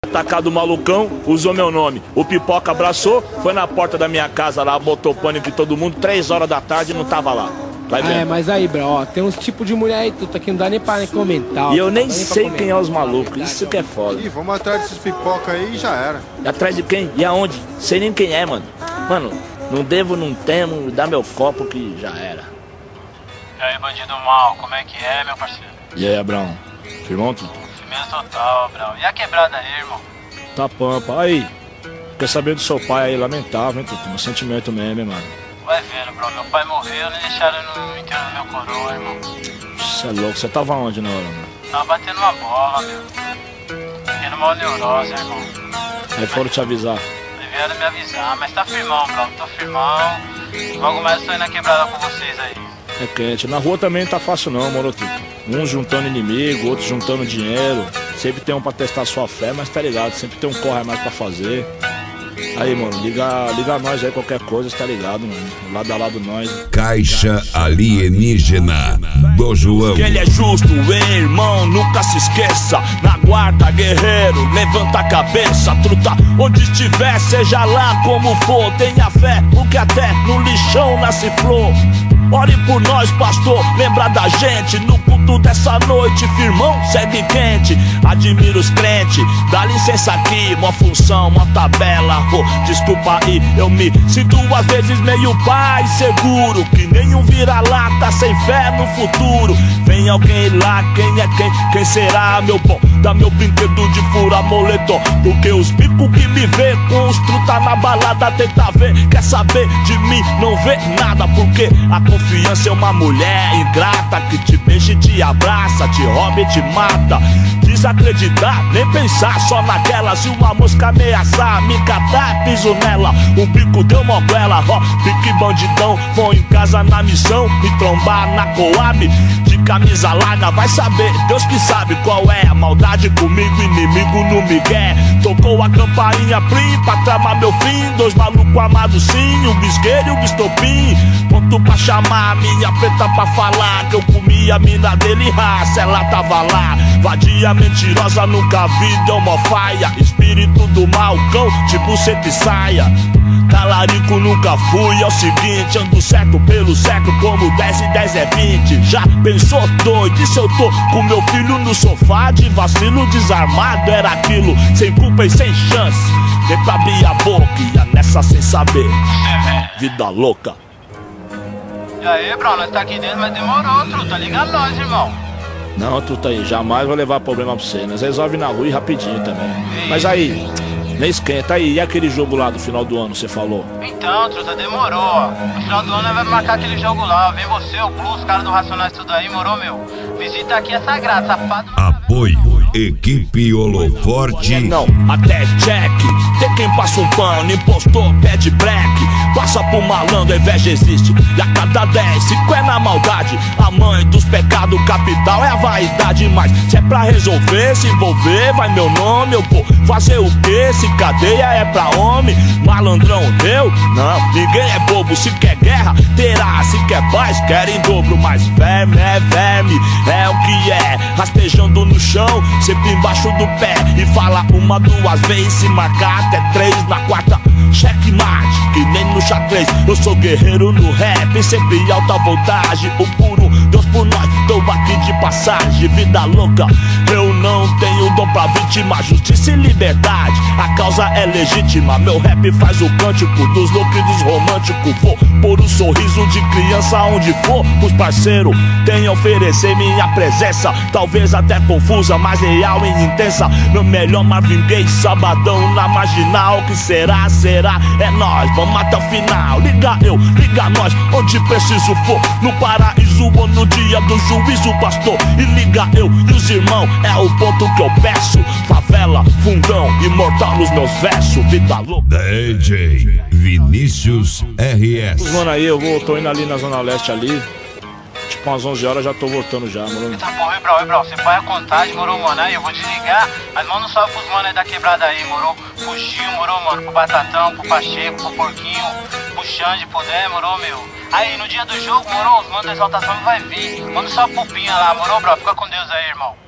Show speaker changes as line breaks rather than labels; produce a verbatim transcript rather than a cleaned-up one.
Atacado o malucão, usou meu nome. O Pipoca abraçou, foi na porta da minha casa lá, botou pânico em todo mundo, três horas da tarde e não tava lá. Vai vendo.
É, mas aí, bro, ó, tem uns tipos de mulher aí, tudo aqui não dá nem pra nem comentar. Ó,
e eu nem
nem
sei quem é os malucos, isso que é foda.
Ih, vamos atrás desses pipoca aí e já era.
E atrás de quem? E aonde? Sei nem quem é, mano. Mano, não devo, não temo, dá meu copo que já era.
E aí, bandido mal, como é que é, meu parceiro?
E aí, Abraão? Firmão, Tutu?
Firmeza total, Brau. E a quebrada aí, irmão?
Tá pampa. Aí, quer saber do seu pai aí, lamentável, hein, Tutu? Um sentimento mesmo, hein, mano.
Vai vendo, bro. Meu pai morreu, nem deixaram no enterro do meu coroa, irmão.
Você é louco, você tava onde na hora, mano?
Tava batendo uma bola, meu. Tendo mal neurose, irmão.
Aí foram te avisar.
Aí vieram me avisar, mas tá firmão, bro. Tô firmão. Logo mais eu tô indo na quebrada com vocês aí.
É quente. Na rua também não tá fácil não, moro, Tutu. Uns juntando inimigo, outros juntando dinheiro. Sempre tem um pra testar sua fé, mas tá ligado, sempre tem um corre a mais pra fazer. Aí, mano, liga, liga nós aí, qualquer coisa, tá ligado, mano. Lado a lado nós.
Caixa Alienígena do João.
Que ele é justo, hein, irmão, nunca se esqueça. Na guarda, guerreiro, levanta a cabeça, truta. Onde estiver, seja lá como for, tenha fé, porque até no lixão nasce flor. Ore por nós, pastor, lembra da gente. No culto dessa noite, firmão, segue quente. Admiro os crentes, dá licença aqui. Uma função, uma tabela, oh, desculpa aí. Eu me sinto às vezes meio pai seguro, que nenhum vira-lata sem fé no futuro. Vem alguém lá, quem é quem? Quem será, meu bom? Dá meu brinquedo de fura moletom, porque os bicos que me vê com os truta na balada tenta ver, quer saber de mim, não vê nada, porque a confiança é uma mulher ingrata que te beija e te abraça, te rouba e te mata. Desacreditar, nem pensar só naquela. Se uma mosca ameaçar, me catar, piso nela. O bico deu moguela, ó, pique bandidão. Vou em casa na missão, me trombar na Coab. De camisa larga, vai saber, Deus que sabe qual é a maldade comigo, inimigo no migué. Tocou a campainha plim pra tramar meu fim. Dois malucos amados sim, o bisgueiro e o bistopim. Ponto pra chamar a minha preta pra falar que eu comi a mina dele, raça, ela tava lá. Vadia mentirosa, nunca vi, deu uma faia. Espírito do mal, cão, tipo seta e saia. Talarico nunca fui, é o seguinte, ando certo pelo certo, como dez e dez é vinte. Já pensou doido, e se eu tô com meu filho no sofá de vacilo desarmado? Era aquilo, sem culpa e sem chance. Nem pra abrir a boca, ia nessa sem saber. Vida louca.
E aí, bro, nós tá aqui dentro, mas demorou, truta. Liga nós, irmão.
Não, truta aí, jamais vou levar problema pra você. Nós resolve na rua e rapidinho também. Mas aí, nem esquenta aí, e aquele jogo lá do final do ano, você falou?
Então, truta, demorou, ó. No final do ano nós vamos marcar aquele jogo lá. Vem você, o Blue, os caras do Racionais, tudo aí, morou, meu? Visita aqui é sagrado, safado.
Apoio, equipe Holoforte.
Não, até check. Tem quem passa um pano, impostor, pede black. Passa por malandro, a inveja existe. E a cada dez, cinco é na maldade. A mãe dos pecados capital é a vaidade. Mas se é pra resolver, se envolver, vai meu nome. Eu vou fazer o quê? Se cadeia é pra homem. Malandrão, eu? Não, ninguém é bobo. Se quer guerra, terá. Se quer paz, quer em dobro. Mas verme é verme, é o que é. Rastejando no chão, sempre embaixo do pé. E fala uma, duas vezes, se marcar até três. Na quarta, checkmate, que nem no xadrez. Eu sou guerreiro no rap, sempre em alta voltagem. O puro Deus por nós, tô aqui de passagem. Vida louca, eu não tenho dom pra vítima. Justiça e liberdade, a causa é legítima. Meu rap faz o cântico dos loucos e dos românticos. Vou pôr um sorriso de criança onde for. Os parceiros têm a oferecer minha presença. Talvez até confusa, mas real e intensa. Meu melhor Marvin Gaye, sabadão na marginal. Que será, será, é nós, vamos até o final. Liga eu, liga nós, onde preciso for. No paraíso ou no dia do juízo, pastor. E liga eu e os irmãos, é o ponto que eu peço. Favela, fundão, imortal nos meus versos. Vida louca.
D J Vinícius R S.
Mano, aí eu vou, tô indo ali na Zona Leste ali. Tipo umas onze horas já tô voltando já, mano.
Eita porra, bro, bro, você põe a contagem, morou, mano? Aí eu vou desligar, mas manda um salve pros mano aí da quebrada aí, morou? Pro Gil, morou, mano? Pro Batatão, pro Pacheco, pro Porquinho, pro Xande, puder, morou, meu? Aí no dia do jogo, morou, os manos da exaltação vai vir. Manda um salve pro Pinha lá, morou, bro? Fica com Deus aí, irmão.